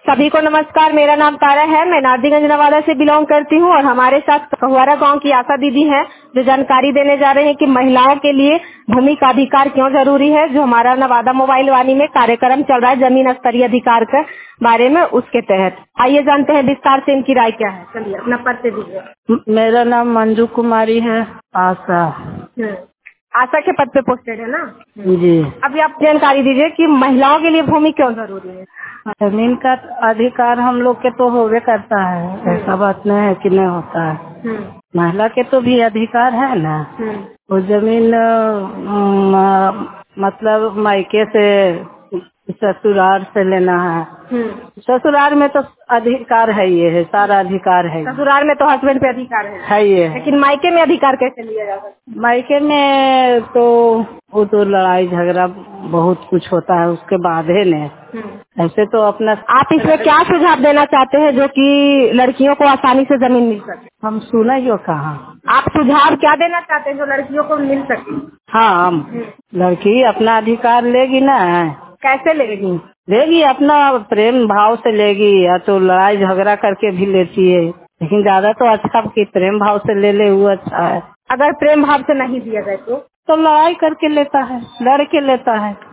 सभी को नमस्कार। मेरा नाम तारा है। मैं नारदीगंज नवादा से बिलोंग करती हूँ और हमारे साथ कहुआरा गांव की आशा दीदी हैं जो जानकारी देने जा रहे हैं कि महिलाओं के लिए भूमि का अधिकार क्यों जरूरी है। जो हमारा नवादा मोबाइल वाणी में कार्यक्रम चल रहा है जमीन स्तरीय अधिकार के बारे में, उसके तहत आइए जानते हैं विस्तार से इनकी राय क्या है। चलिए अपना परिचय दीजिए। मेरा नाम मंजू कुमारी है। आशा। आशा के पद पे पोस्टेड है ना जी। अभी आप जानकारी दीजिए कि महिलाओं के लिए भूमि क्यों जरूरी है। जमीन का अधिकार हम लोग के तो होवे करता है, ऐसा बात नहीं है कि नहीं होता है। महिला के तो भी अधिकार है ना। वो जमीन मतलब मायके से ससुराल से लेना है। ससुराल में तो अधिकार है, ये है सारा अधिकार है। ससुराल में तो हस्बैंड पे अधिकार है ये है। लेकिन मायके में अधिकार कैसे लिया जा सकता है? मायके में तो वो तो लड़ाई झगड़ा बहुत कुछ होता है, उसके बाद है ने। ऐसे तो अपना आप इसमें क्या सुझाव देना चाहते हैं जो कि लड़कियों को आसानी से जमीन मिल सके? हम सुना जो कहा। आप सुझाव क्या देना चाहते हैं जो लड़कियों को मिल सके? हाँ, लड़की अपना अधिकार लेगी ना। कैसे लेगी? लेगी अपना प्रेम भाव से लेगी, या तो लड़ाई झगड़ा करके भी लेती है, लेकिन ज्यादा तो अच्छा कि प्रेम भाव से ले वो अच्छा है। अगर प्रेम भाव से नहीं दिया जाए तो लड़ाई करके लेता है, लड़ के लेता है।